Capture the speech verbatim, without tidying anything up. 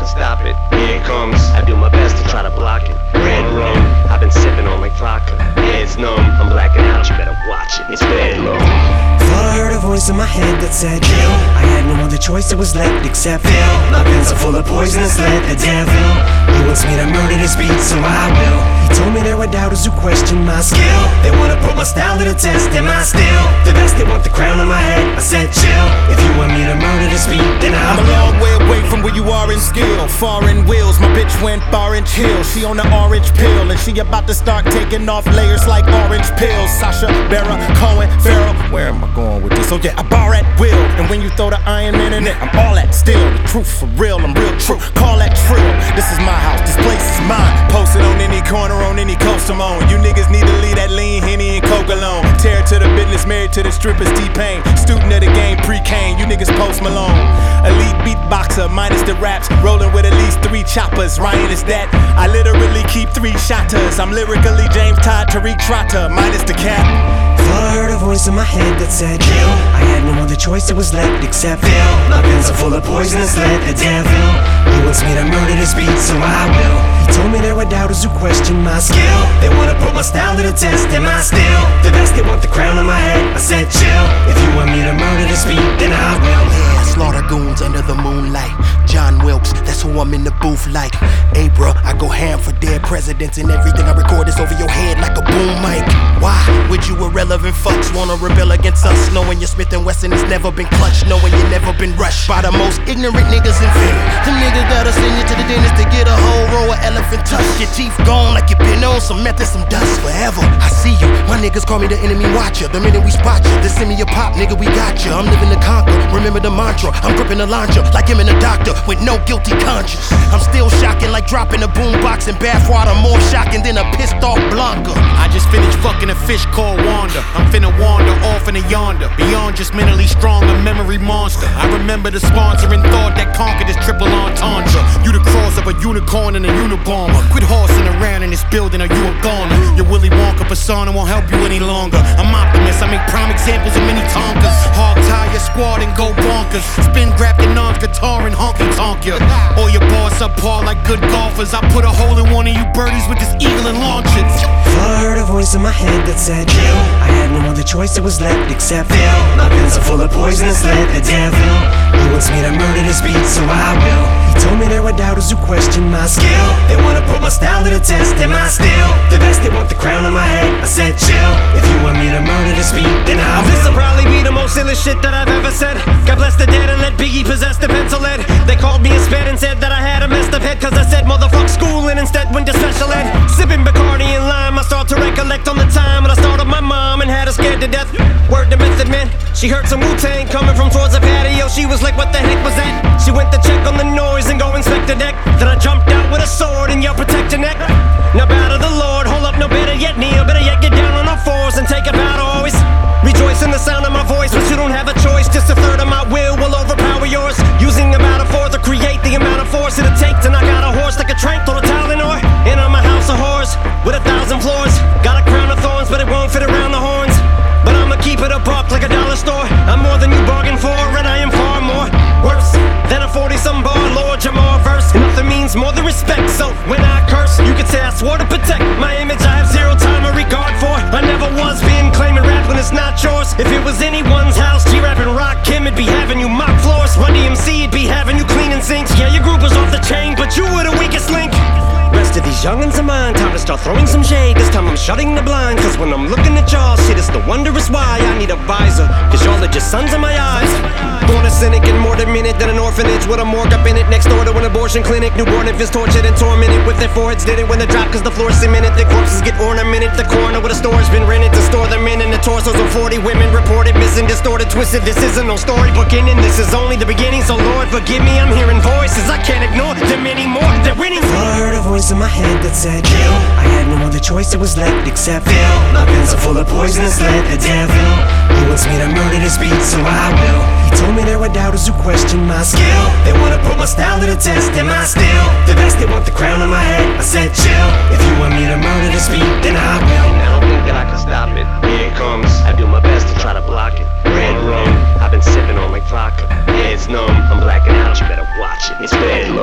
can stop it. Here it comes, I do my best to try to block it. Red rum, I've been sipping on like vodka. Head's numb, I'm blacking out, you better watch it. It's bad low. Thought I heard a voice in my head that said kill. I had no other choice, it was left except fill. My pens are full of poisonous lead, the devil. He wants me to murder this beat, so I will. He told me there were doubters who question my skill. They wanna put my style to the test, am I still the best? They want the crown on my head, I said chill. If you want me to murder this beat, then I will. I'm a long way away from where you are in skill. Foreign wheels, my bitch went orange hill. She on the orange pill, and she about to start taking off layers like orange pills. Sasha, Barra, Cohen, Farrell, where am I going with this? Oh yeah, I bar at will, and when you throw the Iron Man in it, I'm all that still. The truth for real, I'm real true, call that trill. This is my house, this place is mine. Posted on any corner, on any coast I'm on. You niggas need to leave that lean Henny and Coke alone. Tear to the business, married to the strippers, T-Pain. Student of the game, pre-Kane, you niggas Post Malone. Elite beatboxer, minus the raps, rolling with at least three choppers. Ryan is that, I literally keep three shotters. I'm lyrically James Todd, Tariq Trotter, minus the cap. Thought I heard a voice in my head that said kill. I had no other choice, it was left except fill. My pens are full of poisonous lead, the devil. He wants me to murder this beat, so I will. He told me there were doubters who question my skill. They wanna put my style to the test, am I still the best? They want the crown on my head, I said chill. If you want me to murder this beat, then I will. Yeah, slaughter goons under the moonlight. John Wilkes, that's who I'm in the booth like. Hey bruh, I go ham for dead presidents, and everything I record is over your head like a boom mic. Why would you irrelevant fucks wanna rebel against us, knowing your Smith and Wesson has never been clutched, knowing you never been rushed by the most ignorant niggas invented. Them niggas gotta send you to the dentist to get a whole row of elephant tusk. Your teeth gone like you been on some meth and some dust forever. I see you, my niggas call me the enemy watcher. The minute we spot you, they send me a pop, nigga, we got you. I'm living to conquer, remember the mantra. I'm gripping the launcher like him and the doctor with no guilty conscience. I'm still shocking like dropping a boombox in bathwater, more shocking than a pissed off Blanca. I just finished fucking a fish called Wanda. I'm finna wander off in a yonder, beyond just mentally strong, a memory monster. I remember the sponsoring thought that conquered this triple entendre. You the cross of a unicorn and a unibomber. Quit horsing around in this building or you a goner. Your Willy Wonka persona won't help you any longer. I'm optimist, I make prime examples of many Tonkas. Hog tie your squad and go bonkers. Spin grab your non-guitar and honky tonk ya. Or your boss up par like good golfers. I put a hole in one of you birdies with this eagle and launch it. Thought I heard a voice in my head that said kill. I had no other choice, it was left except fill. My pens are full of poisonous lead, the devil. He wants me to murder this beat, so I will. He told me there were doubters who question my skill. They wanna put my style to the test, am I still the best? They want the crown on my head, I said chill. If you want me to murder this beat, then I will. This'll probably be the most illest shit that I've ever said. God bless the dead and let Biggie possess the pencil lead. They called me a sped and said that I had a messed up head, cause I said motherfuck school and instead went to special ed. Sipping Bacardi and lime, I start to recollect on the time when I started my mom and had her scared to death. Word to Method Man, she heard some Wu-Tang coming from towards the patio. She was like, what the heck was that? She went to check on the noise and go inspect the deck. Then I jumped out with a sword and yelled, protect your neck. Now bow to the Lord, hold up, no better yet kneel. Better yet get down on all fours and take a bow to always rejoice in the sound of my voice. But you don't have a choice, just a third of my will will overpower yours. Using about a fourth to create the amount of force it'll take to knock out a horse like a trank, throw a towel in or in on my house of horrors with a thousand floors. Got a crown of thorns, but it won't fit around the horns. But I'ma keep it a buck like a dollar store. I'm more than you bargained for, and I am far more worse than a forty-some bar Lord Jamar verse. Nothing means more than respect, so when I curse, you could say I swore to protect my image. I have zero time or regard for. I never was being claiming rap when it's not yours. If it was anyone's house, G-Rap and Rock Kim, it'd be having you mop floors. Run D M C, it'd be having you cleaning sinks. Yeah, your group was off the chain, but you were the weakest link. Rest of these youngins of mine, time to start throwing some shade. This time I'm shutting the blind, cause when I'm looking at y'all, shit, it's the wondrous why I need a visor, cause y'all are just sons of my eyes. Born a cynic and more demented than an orphanage with a morgue up in it, next door to an abortion clinic. Newborn infants tortured and tormented with their foreheads did it when they drop, cause the floor's cemented. Their corpses get ornamented, the corner where the store's been rented to store them in. And the torsos of forty women reported missing, distorted, twisted. This isn't no storybook ending, this is only the beginning. So Lord forgive me, I'm hearing voices I can't ignore. Them anymore, they're winning. I heard a voice in my head that said kill. I had no other choice, it was left except fill. My pens are full of poisonous lead, the devil. He wants me to murder this beat, so I will. He told me there were doubters who question my skill. They wanna put my style to the test, am I still the best? They want the crown on my head, I said chill. If you want me to murder this beat, then I will. I don't think that I can stop it. Here it comes, I do my best to try to block it. Red rum, I've been sipping on like vodka.